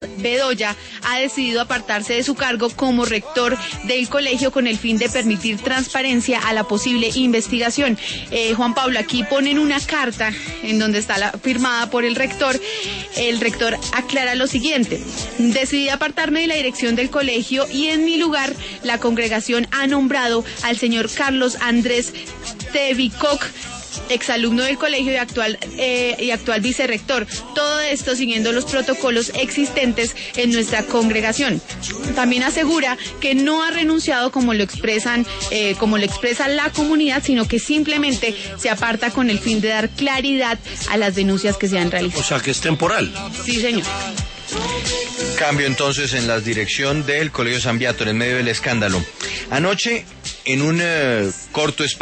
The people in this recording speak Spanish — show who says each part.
Speaker 1: Bedoya ha decidido apartarse de su cargo como rector del colegio con el fin de permitir transparencia a la posible investigación. Juan Pablo, aquí ponen una carta en donde está firmada por el rector. El rector aclara lo siguiente: decidí apartarme de la dirección del colegio y en mi lugar la congregación ha nombrado al señor Carlos Andrés Tevicoc, exalumno del colegio y actual vicerrector. Todo esto siguiendo los protocolos existentes en nuestra congregación. También asegura que no ha renunciado como lo expresa la comunidad, sino que simplemente se aparta con el fin de dar claridad a las denuncias que se han realizado.
Speaker 2: O sea, que es temporal.
Speaker 1: Sí, señor.
Speaker 3: Cambio entonces en la dirección del Colegio San Beato en medio del escándalo. Anoche, en un corto espacio